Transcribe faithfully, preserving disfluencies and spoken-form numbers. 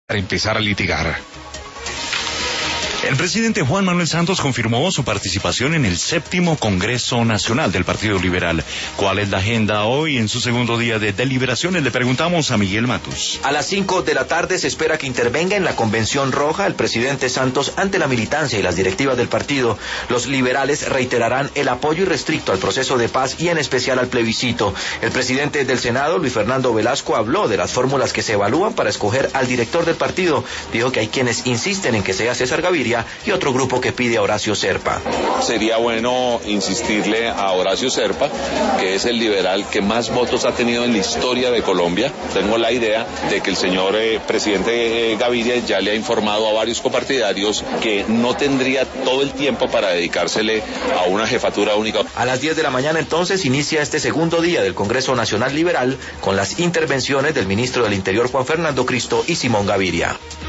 para empezar a litigar. El presidente Juan Manuel Santos confirmó su participación en el séptimo Congreso Nacional del Partido Liberal. ¿Cuál es la agenda hoy en su segundo día de deliberaciones? Le preguntamos a Miguel Matus. A las cinco de la tarde se espera que intervenga en la Convención Roja el presidente Santos ante la militancia y las directivas del partido. Los liberales reiterarán el apoyo irrestricto al proceso de paz y en especial al plebiscito. El presidente del Senado, Luis Fernando Velasco, habló de las fórmulas que se evalúan para escoger al director del partido. Dijo que hay quienes insisten en que sea César Gaviria y otro grupo que pide a Horacio Serpa. Sería bueno insistirle a Horacio Serpa, que es el liberal que más votos ha tenido en la historia de Colombia. Tengo la idea de que el señor eh, presidente eh, Gaviria ya le ha informado a varios copartidarios que no tendría todo el tiempo para dedicársele a una jefatura única. A las diez de la mañana entonces inicia este segundo día del Congreso Nacional Liberal con las intervenciones del ministro del Interior Juan Fernando Cristo y Simón Gaviria.